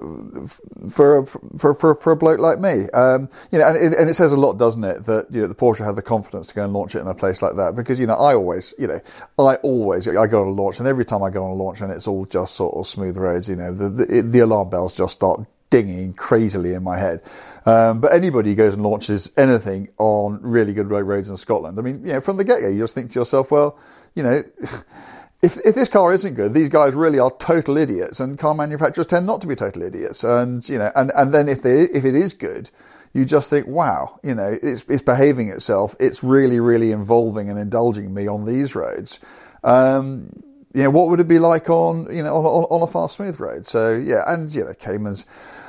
bloke like me. And it says a lot, doesn't it, that the Porsche had the confidence to go and launch it in a place like that, because I always go on a launch, and every time I go on a launch and it's all just sort of smooth roads, the alarm bells just start dinging crazily in my head. But anybody who goes and launches anything on really good roads in Scotland, I mean, from the get-go, you just think to yourself, well, if this car isn't good, these guys really are total idiots, and car manufacturers tend not to be total idiots. And and then if it is good, you just think, wow, it's behaving itself. It's really, really involving and indulging me on these roads. What would it be like on a fast, smooth road? So yeah, and Caymans.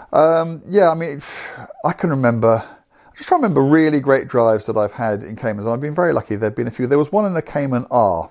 I can remember. I'm just trying to remember really great drives that I've had in Caymans, and I've been very lucky. There've been a few. There was one in a Cayman R.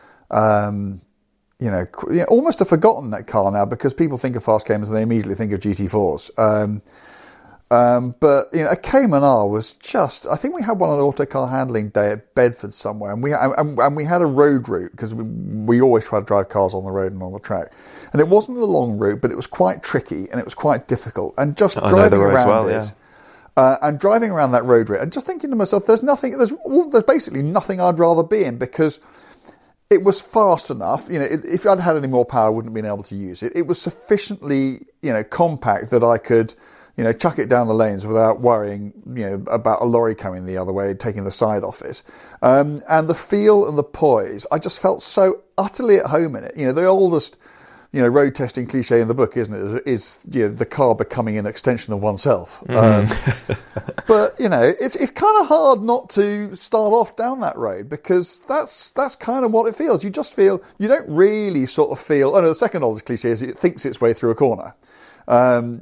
Almost a forgotten that car now, because people think of fast Caymans and they immediately think of GT4s. But a Cayman R was just. I think we had one on an autocar handling day at Bedford somewhere, and we had a road route, because we always try to drive cars on the road and on the track, and it wasn't a long route, but it was quite tricky and it was quite difficult, and just driving around it. Yeah. And driving around that road route and just thinking to myself, there's basically nothing I'd rather be in, because it was fast enough. If I'd had any more power, I wouldn't have been able to use it. It was sufficiently, compact that I could, chuck it down the lanes without worrying, about a lorry coming the other way, taking the side off it. And the feel and the poise, I just felt so utterly at home in it. The oldest, road testing cliche in the book, isn't it? Is the car becoming an extension of oneself. But it's kind of hard not to start off down that road, because that's kind of what it feels. You just feel, you don't really sort of feel. The second oldest cliche is it thinks its way through a corner. But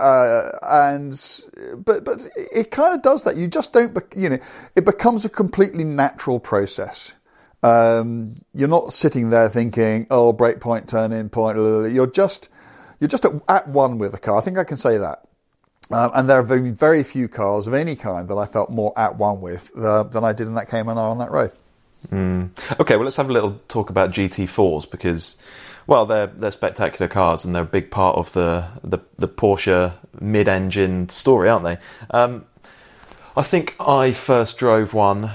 it kind of does that. You just don't. It becomes a completely natural process. You're not sitting there thinking, oh, brake point, turn in point. You're just at one with the car. I think I can say that. And there have been very few cars of any kind that I felt more at one with than I did in that Cayman R on that road. Okay, well, let's have a little talk about GT4s, because, well, they're spectacular cars and they're a big part of the Porsche mid-engine story, aren't they? I think I first drove one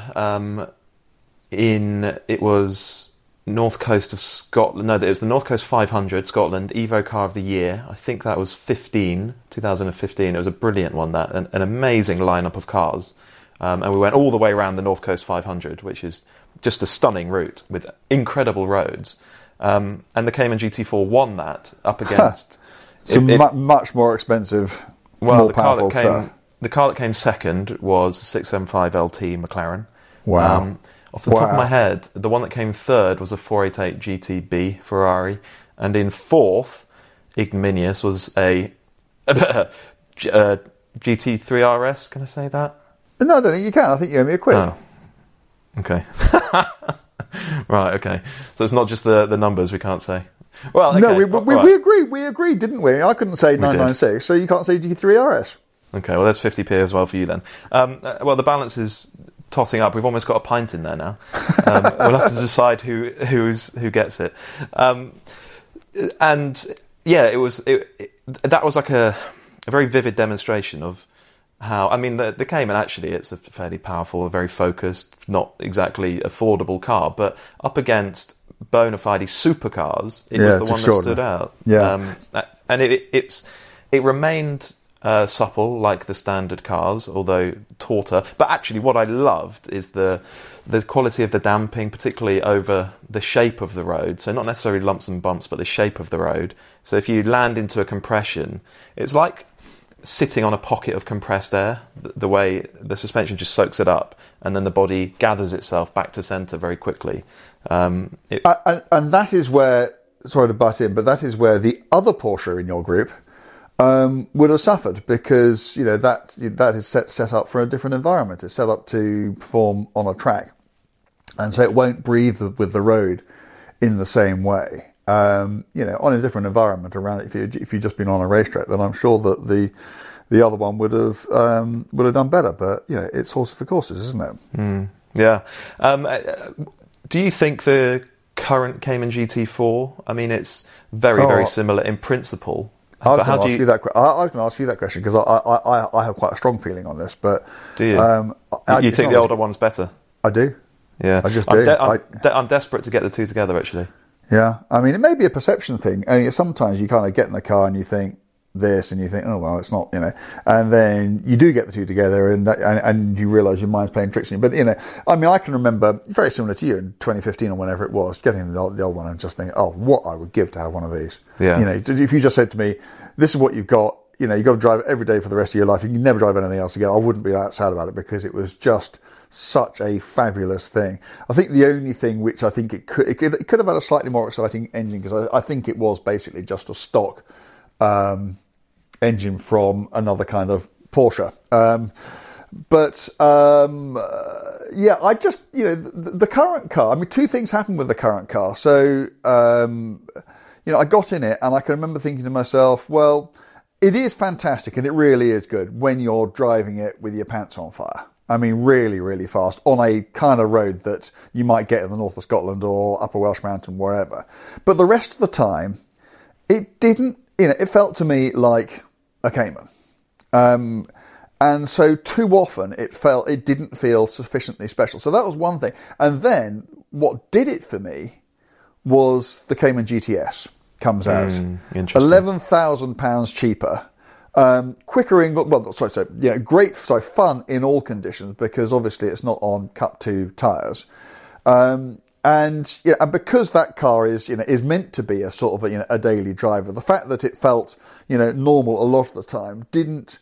it was North Coast of Scotland. No, it was the North Coast 500 Scotland Evo Car of the Year. I think that was 2015. It was a brilliant one, that an amazing lineup of cars, and we went all the way around the North Coast 500, which is just a stunning route with incredible roads. And the Cayman GT4 won that up against much more expensive, more powerful stuff. The car that came second was a 675 LT McLaren. Wow. Off the top of my head, the one that came third was a 488 GTB Ferrari, and in fourth, ignominious, was a GT3 RS. Can I say that? No, I don't think you can. I think you owe me a quid. Oh. Okay. Right, okay. So it's not just the numbers we can't say. Well, okay. No, we right. we agreed, didn't we? I couldn't say 996, so you can't say GT3 RS. Okay, well, there's 50p as well for you then. Well, the balance is totting up. We've almost got a pint in there now. We'll have to decide who gets it. And yeah, that was like a very vivid demonstration of how, I mean, the Cayman actually, it's a fairly powerful, very focused, not exactly affordable car, but up against bona fide supercars, it was the one that stood out. Yeah. And it remained supple like the standard cars, although tauter. But actually what I loved is the quality of the damping, particularly over the shape of the road. So not necessarily lumps and bumps, but the shape of the road. So if you land into a compression, it's like sitting on a pocket of compressed air, the way the suspension just soaks it up, and then the body gathers itself back to centre very quickly. And that is where, sorry to butt in, but that is where the other Porsche in your group would have suffered, because that is set up for a different environment. It's set up to perform on a track, and so it won't breathe with the road in the same way. On a different environment around it. If you'd just been on a racetrack, then I'm sure that the other one would have done better. But it's horses for courses, isn't it? Yeah. Do you think the current Cayman GT4? I mean, it's very similar in principle. I was going to ask you that question, because I have quite a strong feeling on this. But do you? You think the older one's better? I do. Yeah, I just do. I'm desperate to get the two together, actually. Yeah, I mean, it may be a perception thing. I mean, sometimes you kind of get in the car and you think this, and you think, oh well, it's not, and then you do get the two together, and you realise your mind's playing tricks on you. But I mean, I can remember, very similar to you, in 2015 or whenever it was, getting the old one and just thinking, oh, what I would give to have one of these. Yeah. If you just said to me, this is what you've got, you've got to drive it every day for the rest of your life, you can never drive anything else again, I wouldn't be that sad about it, because it was just such a fabulous thing. I think the only thing which I think it could have had a slightly more exciting engine, because I think it was basically just a stock engine from another kind of Porsche. I just, the current car, I mean, two things happened with the current car. So, I got in it, and I can remember thinking to myself, well, it is fantastic, and it really is good when you're driving it with your pants on fire. I mean, really, really fast on a kind of road that you might get in the north of Scotland or Upper Welsh Mountain, wherever. But the rest of the time, it didn't, it felt to me like a Cayman. And so too often it didn't feel sufficiently special. So that was one thing. And then what did it for me was the Cayman GTS comes out. £11,000 cheaper. Quicker in, fun in all conditions, because obviously it's not on Cup 2 tyres, and because that car is meant to be a sort of a daily driver, the fact that it felt normal a lot of the time didn't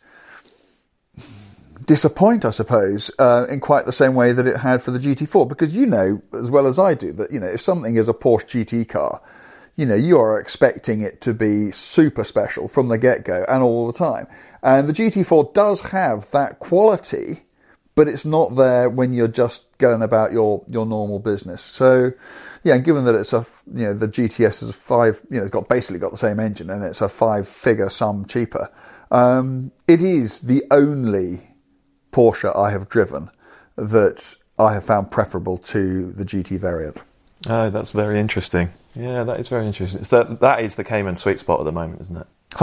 disappoint, I suppose, in quite the same way that it had for the GT4, because as well as I do that if something is a Porsche GT car, you are expecting it to be super special from the get-go and all the time. And the GT4 does have that quality, but it's not there when you're just going about your normal business. So, yeah, and given that it's the GTS is it's basically got the same engine, and it's a 5-figure sum cheaper, it is the only Porsche I have driven that I have found preferable to the GT variant. Oh, that's very interesting. Yeah, that is very interesting. So that is the Cayman sweet spot at the moment, isn't it?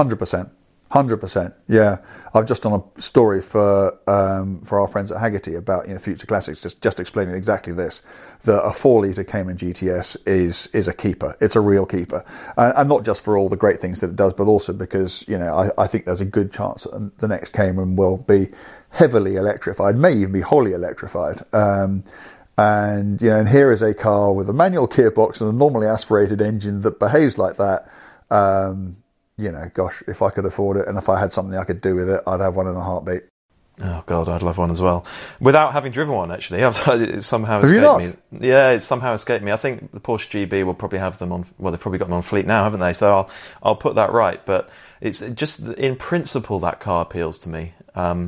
100%. Yeah, I've just done a story for our friends at Hagerty about Future Classics, just explaining exactly this: that a 4-litre Cayman GTS is a keeper. It's a real keeper, and not just for all the great things that it does, but also because I think there's a good chance that the next Cayman will be heavily electrified, may even be wholly electrified. And here is a car with a manual gearbox and a normally aspirated engine that behaves like that. Gosh, if I could afford it and if I had something I could do with it, I'd have one in a heartbeat. Oh God, I'd love one as well. Without having driven one, actually, it somehow have escaped you me. Yeah, it somehow escaped me. I think the Porsche GB will probably have them on. Well, they've probably got them on fleet now, haven't they? So I'll put that right. But it's just in principle that car appeals to me.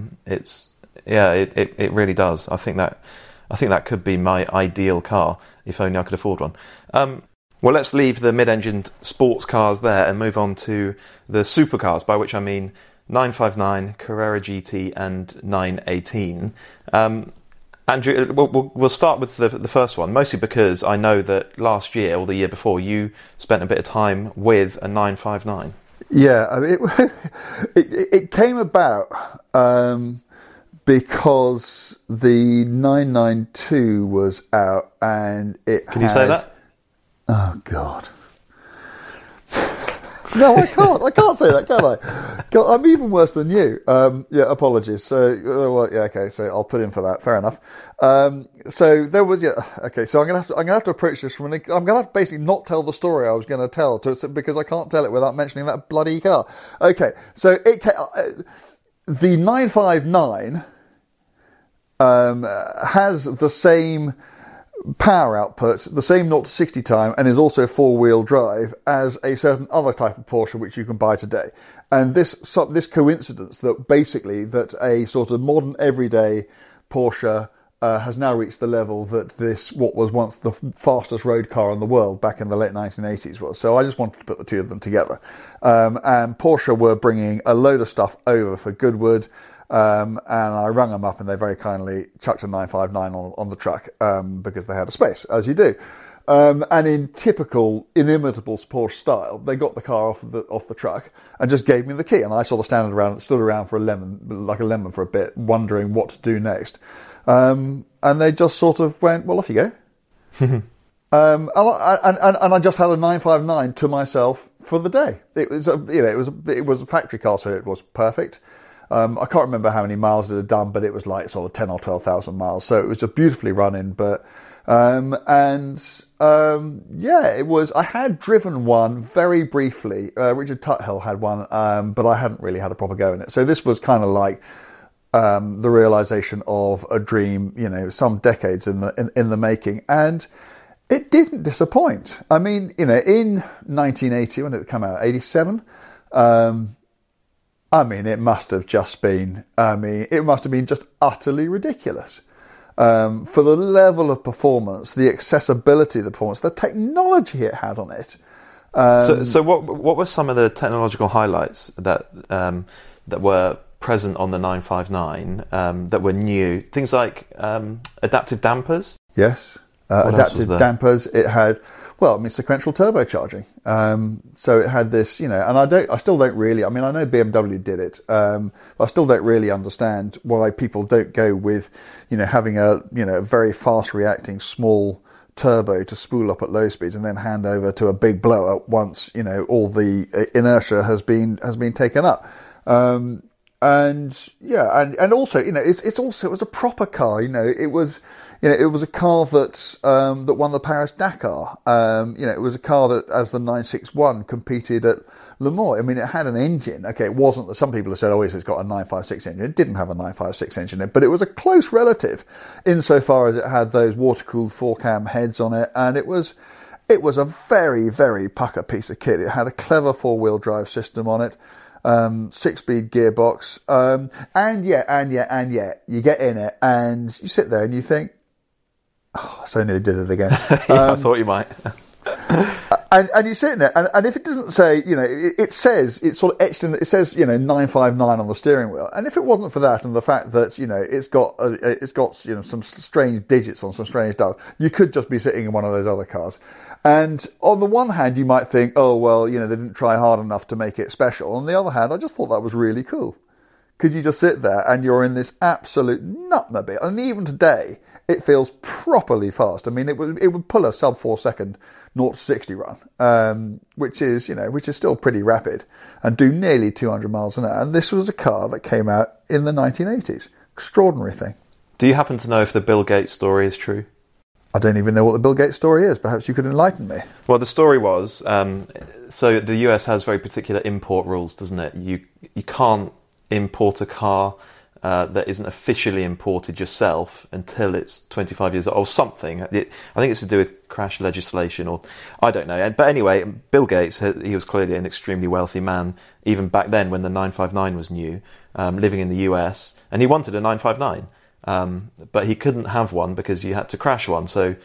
It really does. I think that could be my ideal car if only I could afford one. Well, let's leave the mid-engined sports cars there and move on to the supercars, by which I mean 959, Carrera GT and 918. Andrew, we'll start with the first one, mostly because I know that last year or the year before you spent a bit of time with a 959. Yeah, I mean, it came about because the 992 was out and it Can you say that? Oh, God. No, I can't. I can't say that, can I? God, I'm even worse than you. Yeah, apologies. So, well, yeah, okay. So I'll put in for that. Fair enough. So there was, yeah. Okay, so I'm gonna have to approach this from. I'm gonna have to basically not tell the story I was going to tell because I can't tell it without mentioning that bloody car. Okay, so the 959 has the same power output, the same 0 to 60 time, and is also four-wheel drive as a certain other type of Porsche which you can buy today. And this coincidence that basically that a sort of modern everyday Porsche has now reached the level that what was once the fastest road car in the world back in the late 1980s was. So I just wanted to put the two of them together. And Porsche were bringing a load of stuff over for Goodwood. And I rang them up and they very kindly chucked a 959 on the truck because they had a space, as you do. And in typical inimitable Porsche style, they got the car off the truck and just gave me the key. And I sort of stood around for like a lemon for a bit, wondering what to do next. And they just sort of went, well, off you go. And I just had a 959 to myself for the day. It was a factory car, so it was perfect. I can't remember how many miles it had done, but it was like sort of 10 or 12,000 miles. So it was just beautifully running. But, it was, I had driven one very briefly. Richard Tuthill had one, but I hadn't really had a proper go in it. So this was kind of like, the realization of a dream, some decades in the making. And it didn't disappoint. I mean, in 1980, when did it come out? 87? It must have just been, just utterly ridiculous. For the level of performance, the accessibility of the performance, the technology it had on it. So what were some of the technological highlights that were present on the 959 that were new? Things like adaptive dampers? Yes, adaptive dampers. It had... sequential turbocharging. So it had this, and I still don't really, I know BMW did it, but I still don't really understand why people don't go with, having a very fast reacting small turbo to spool up at low speeds and then hand over to a big blower once, all the inertia has been taken up. And also, it was a proper car, it was a car that won the Paris Dakar. It was a car that, as the 961, competed at Le Mans. It had an engine. Okay, it wasn't. Some people have said, "Oh, it's got a 956 engine." It didn't have a 956 engine in it, but it was a close relative, insofar as it had those water-cooled 4-cam heads on it, and it was a very, very pucker piece of kit. It had a clever 4-wheel drive system on it. 6-speed gearbox, and yet you get in it and you sit there and you think, oh, I so nearly did it again. I thought you might. and you sit in it, and if it doesn't say, it says, it's sort of etched in, it says, 959 on the steering wheel, and if it wasn't for that and the fact that, it's got some strange digits on some strange dials, you could just be sitting in one of those other cars. And on the one hand, you might think, oh, well, they didn't try hard enough to make it special. On the other hand, I just thought that was really cool. Because you just sit there and you're in this absolute nutmobile. And even today, it feels properly fast. It would pull a sub 4 second 0 to 60 run, which is still pretty rapid, and do nearly 200 miles an hour. And this was a car that came out in the 1980s. Extraordinary thing. Do you happen to know if the Bill Gates story is true? I don't even know what the Bill Gates story is. Perhaps you could enlighten me. Well, the story was, so the US has very particular import rules, doesn't it? You can't import a car that isn't officially imported yourself until it's 25 years old or something. I think it's to do with crash legislation, or I don't know. But anyway, Bill Gates, he was clearly an extremely wealthy man, even back then when the 959 was new, living in the US, and he wanted a 959. But he couldn't have one because you had to crash one. So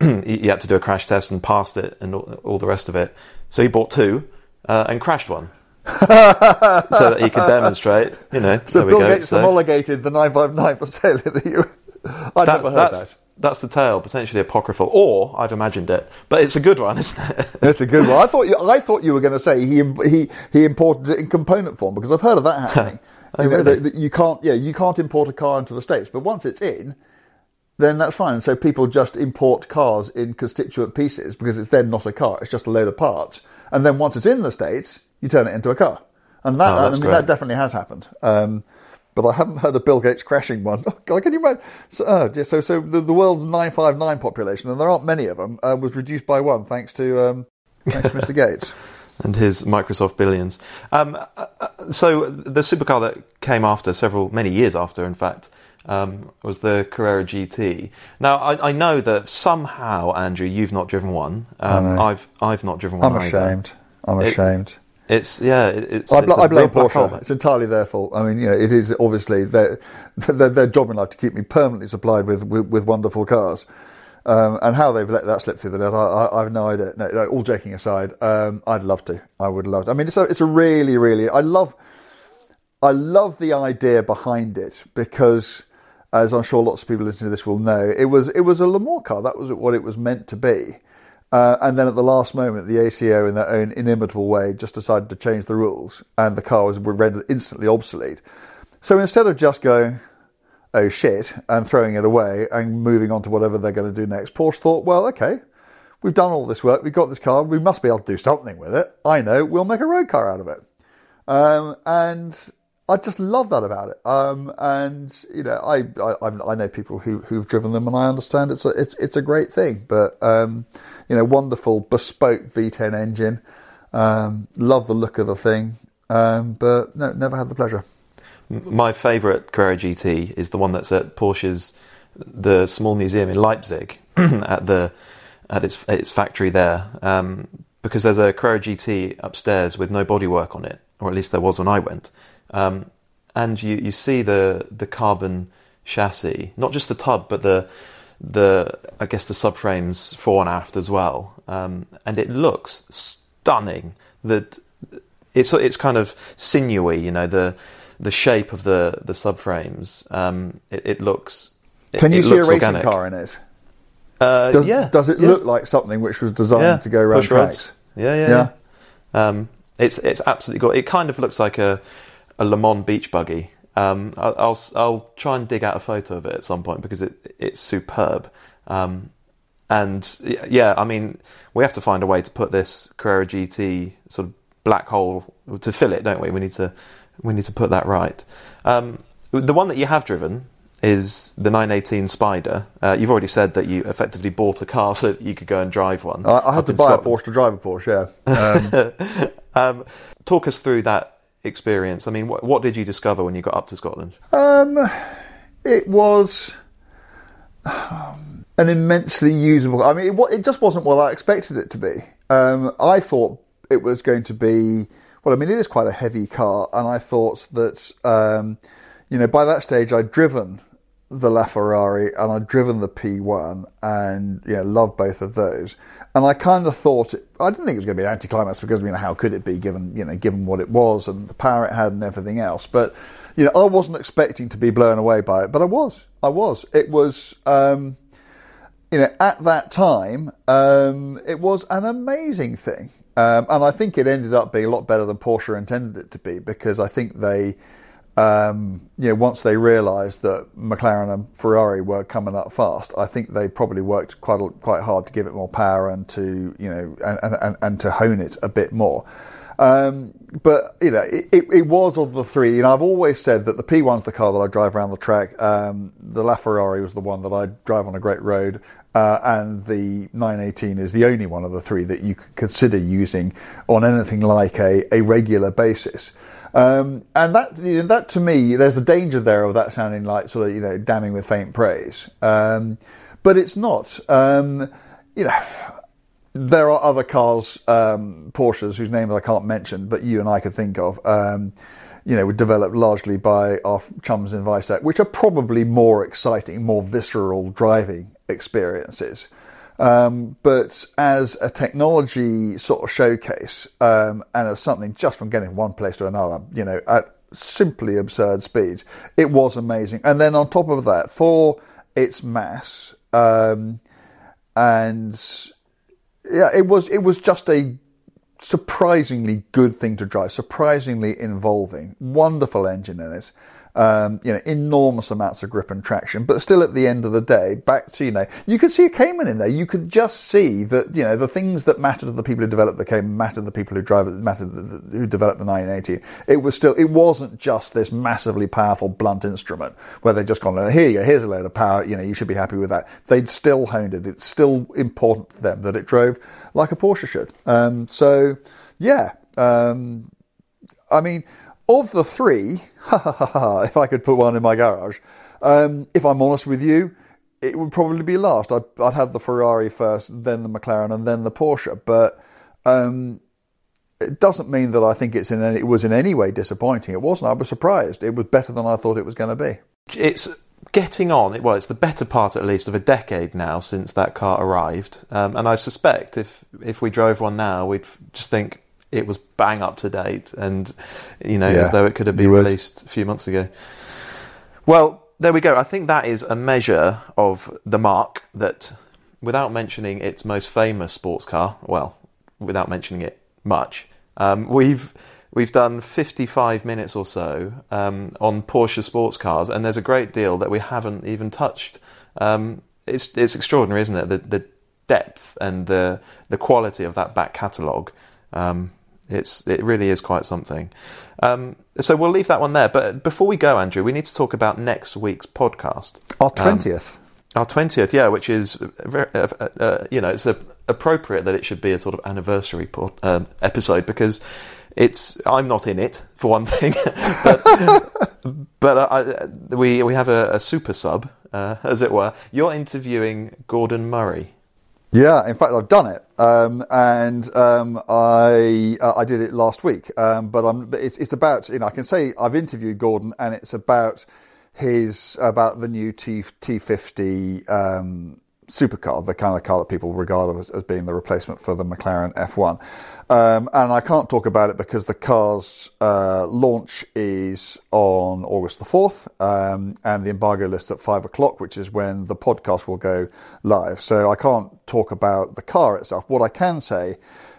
he had to do a crash test and passed it and all the rest of it. So he bought two and crashed one. So that he could demonstrate, So Bill Gates homologated the 959 for sale in the US. I'd never heard that. That's the tale, potentially apocryphal, or I've imagined it. But it's a good one, isn't it? It's a good one. I thought you were going to say he imported it in component form, because I've heard of that happening. You can't import a car into the States, but once it's in, then that's fine. So people just import cars in constituent pieces because it's then not a car; it's just a load of parts. And then once it's in the States, you turn it into a car, and that definitely has happened. But I haven't heard of Bill Gates crashing one. Oh God, can you imagine? So the world's 959 population, and there aren't many of them, was reduced by one thanks to Mr. Gates and his Microsoft billions. So the supercar that came after, many years after, in fact, was the Carrera GT. Now I know that somehow, Andrew, you've not driven one. I've not driven one. I'm ashamed. I blame Porsche. It's entirely their fault. I mean, it is obviously their job in life to keep me permanently supplied with wonderful cars, and how they've let that slip through the net, I have no idea. No, all joking aside, I'd love to. I would love to. I mean, it's a really, really. I love the idea behind it, because, as I'm sure lots of people listening to this will know, it was a Le Mans car. That was what it was meant to be. And then at the last moment, the ACO, in their own inimitable way, just decided to change the rules, and the car was rendered instantly obsolete. So instead of just going, oh shit, and throwing it away and moving on to whatever they're going to do next, Porsche thought, well, okay, we've done all this work, we've got this car, we must be able to do something with it. I know, we'll make a road car out of it. And I just love that about it. I know people who've driven them, and I understand it's a great thing. But wonderful bespoke V10 engine. Love the look of the thing. But no, never had the pleasure. My favourite Carrera GT is the one that's at Porsche's the small museum in Leipzig at its factory there. Because there's a Carrera GT upstairs with no bodywork on it, or at least there was when I went. And you see the carbon chassis, not just the tub, but the I guess the subframes fore and aft as well. And it looks stunning. That it's kind of sinewy, the shape of the subframes. It looks. Can you see a racing organic. car in it? Does it look like something which was designed to go around tracks? Yeah. It's absolutely gorgeous. It kind of looks like a Le Mans beach buggy. I'll try and dig out a photo of it at some point, because it's superb. I mean, we have to find a way to put this Carrera GT sort of black hole to fill it, don't we? We need to put that right. The one that you have driven is the 918 Spider. You've already said that you effectively bought a car so that you could go and drive one. I had to buy a Porsche to drive a Porsche, yeah. Talk us through that experience. I mean, what did you discover when you got up to Scotland? It was an immensely usable. I mean, it just wasn't what I expected it to be. I thought it was going to be. Well, I mean, it is quite a heavy car, and I thought that by that stage I'd driven the LaFerrari and I'd driven the P1, and loved both of those. And I kind of thought I didn't think it was going to be an anticlimax, because how could it be given what it was and the power it had and everything else. But I wasn't expecting to be blown away by it, but I was. It was at that time it was an amazing thing, and I think it ended up being a lot better than Porsche intended it to be, because I think they. Once they realised that McLaren and Ferrari were coming up fast, I think they probably worked quite hard to give it more power and to and to hone it a bit more. But it was of the three. I've always said that the P1's the car that I drive around the track. The LaFerrari was the one that I drive on a great road, and the 918 is the only one of the three that you could consider using on anything like a regular basis. And that to me, there's a danger there of that sounding like sort of damning with faint praise, but it's not. There are other cars, Porsches, whose names I can't mention, but you and I could think of, were developed largely by our chums in Weissach, which are probably more exciting, more visceral driving experiences. But as a technology sort of showcase, and as something just from getting from one place to another, at simply absurd speeds, it was amazing. And then on top of that, for its mass, it was just a surprisingly good thing to drive, surprisingly involving, wonderful engine in it. Enormous amounts of grip and traction, but still at the end of the day, back to, you could see a Cayman in there. You could just see that, the things that mattered to the people who developed the Cayman mattered to the people who drive it, who developed the 1980. It wasn't just this massively powerful blunt instrument where they'd just gone, here you go, here's a load of power, you should be happy with that. They'd still honed it. It's still important to them that it drove like a Porsche should. Of the three, if I could put one in my garage, if I'm honest with you, it would probably be last. I'd have the Ferrari first, then the McLaren, and then the Porsche. But it doesn't mean that I think it was in any way disappointing. It wasn't. I was surprised. It was better than I thought it was going to be. It's getting on. It's the better part, at least, of a decade now since that car arrived. And I suspect if we drove one now, we'd just think it was bang up to date, and as though it could have been released a few months ago. Well, there we go. I think that is a measure of the marque that, without mentioning its most famous sports car, well, without mentioning it much, we've done 55 minutes or so on Porsche sports cars, and there's a great deal that we haven't even touched. It's extraordinary, isn't it? The depth and the quality of that back catalogue. It really is quite something. So we'll leave that one there. But before we go, Andrew, we need to talk about next week's podcast. Our 20th. Our 20th, yeah, which is, it's appropriate that it should be a sort of anniversary episode, because I'm not in it, for one thing. but we have a super sub, as it were. You're interviewing Gordon Murray. Yeah, in fact, I've done it, and I did it last week. But it's about, I can say I've interviewed Gordon, and it's about the new T50 supercar, the kind of car that people regard as being the replacement for the McLaren F1. And I can't talk about it because the car's launch is on August the 4th, and the embargo lists at 5 o'clock, which is when the podcast will go live. So I can't talk about the car itself. What I can say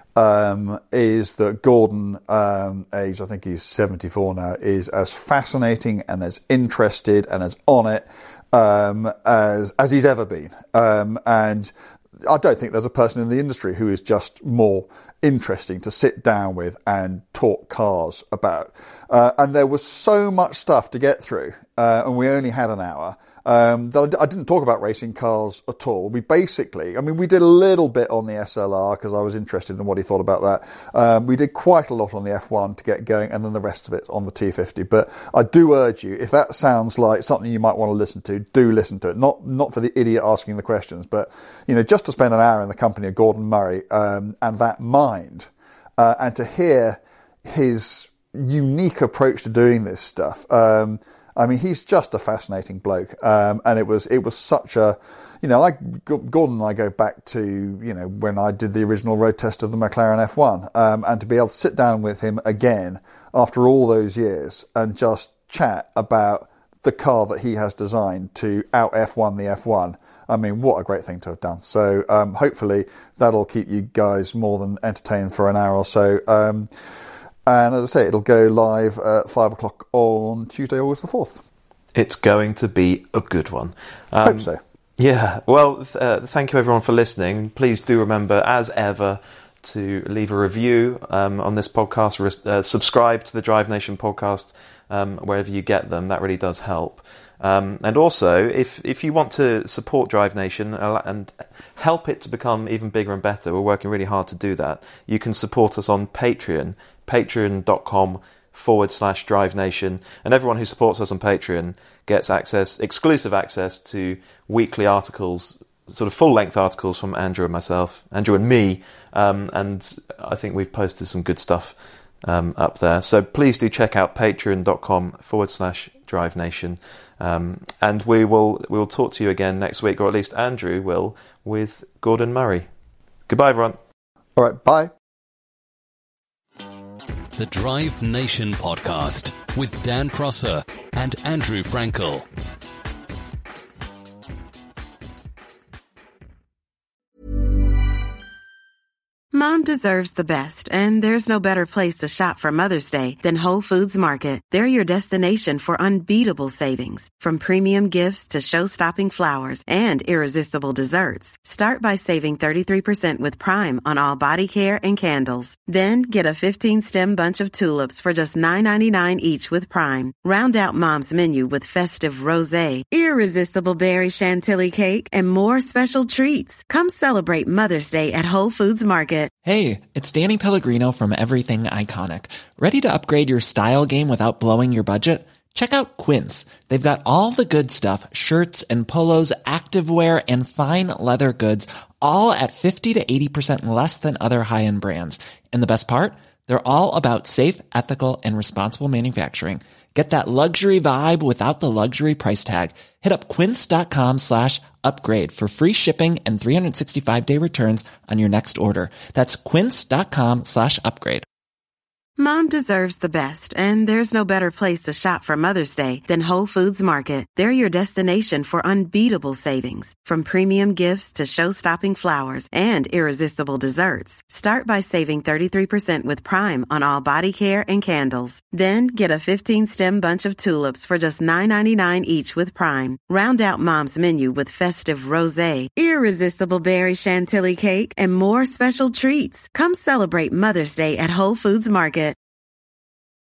is that Gordon, age, I think he's 74 now, is as fascinating and as interested and as on it as he's ever been. And I don't think there's a person in the industry who is just more interesting to sit down with and talk cars about. And there was so much stuff to get through, and we only had an hour. That I didn't talk about racing cars at all. We did a little bit on the SLR because I was interested in what he thought about that. We did quite a lot on the F1 to get going, and then the rest of it on the T50. But I do urge you, if that sounds like something you might want to listen to, do listen to it. Not for the idiot asking the questions, but just to spend an hour in the company of Gordon Murray and that mind, and to hear his unique approach to doing this stuff. He's just a fascinating bloke, and it was such a, Gordon and I go back to, when I did the original road test of the McLaren F1, and to be able to sit down with him again after all those years and just chat about the car that he has designed to out F1 the F1. What a great thing to have done. So hopefully that'll keep you guys more than entertained for an hour or so. And as I say, it'll go live at 5 o'clock on Tuesday, August the 4th. It's going to be a good one. I hope so. Yeah. Well, thank you everyone for listening. Please do remember, as ever, to leave a review on this podcast. Subscribe to the Drive Nation podcast wherever you get them. That really does help. And also, if you want to support Drive Nation and help it to become even bigger and better, we're working really hard to do that. You can support us on Patreon, patreon.com/Drive Nation. And everyone who supports us on Patreon gets exclusive access to weekly articles, sort of full-length articles from Andrew and myself, Andrew and me. And I think we've posted some good stuff up there. So please do check out patreon.com/Drive Nation. And we will talk to you again next week, or at least Andrew will, with Gordon Murray. Goodbye, everyone. All right, bye. The Drive Nation podcast with Dan Prosser and Andrew Frankel. Mom deserves the best, and there's no better place to shop for Mother's Day than Whole Foods Market. They're your destination for unbeatable savings, from premium gifts to show-stopping flowers and irresistible desserts. Start by saving 33% with Prime on all body care and candles. Then get a 15-stem bunch of tulips for just $9.99 each with Prime. Round out Mom's menu with festive rosé, irresistible berry chantilly cake, and more special treats. Come celebrate Mother's Day at Whole Foods Market. Hey, it's Danny Pellegrino from Everything Iconic. Ready to upgrade your style game without blowing your budget? Check out Quince. They've got all the good stuff, shirts and polos, activewear, and fine leather goods, all at 50 to 80% less than other high-end brands. And the best part? They're all about safe, ethical, and responsible manufacturing. Get that luxury vibe without the luxury price tag. Hit up quince.com/upgrade for free shipping and 365-day returns on your next order. That's quince.com/upgrade. Mom deserves the best, and there's no better place to shop for Mother's Day than Whole Foods Market. They're your destination for unbeatable savings, from premium gifts to show-stopping flowers and irresistible desserts. Start by saving 33% with Prime on all body care and candles. Then get a 15-stem bunch of tulips for just $9.99 each with Prime. Round out Mom's menu with festive rosé, irresistible berry chantilly cake, and more special treats. Come celebrate Mother's Day at Whole Foods Market.